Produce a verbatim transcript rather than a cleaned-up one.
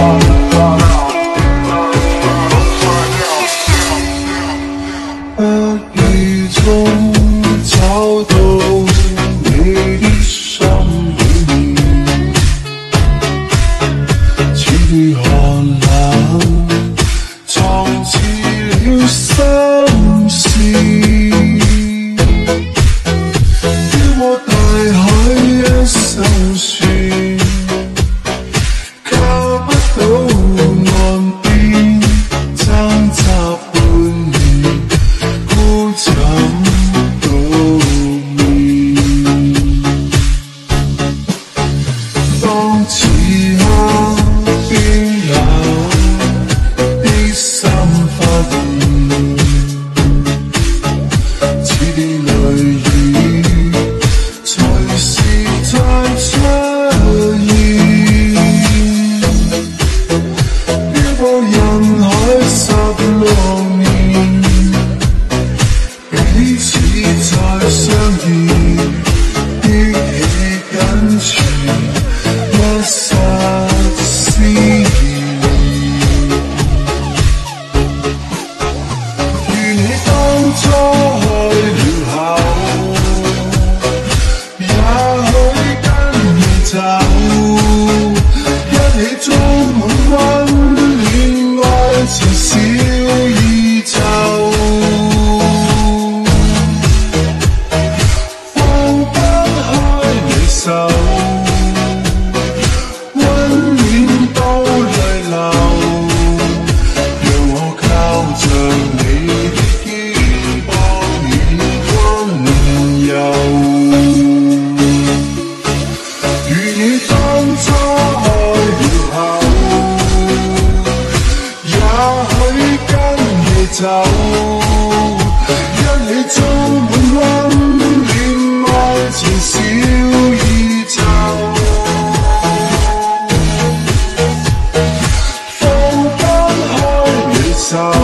无意中找到你的心里面，似雨寒冷，藏似了心事。飄過大海一艘船，靠不到岸邊，掙扎半年，孤枕獨眠。當此刻冰冷的心發現，似啲淚雨隨時在出現。飄泊人海十六年，彼此再相遇，憶起緊存一剎思念。如你當初開了口，也許跟你走，一起裝滿溫暖愛情小宇宙。放不開你手，溫暖都淚流，讓我靠着你的肩膀遠溫柔。如你當初開了口，也許跟你走，一起裝滿溫暖愛情小宇宙。放不開你手。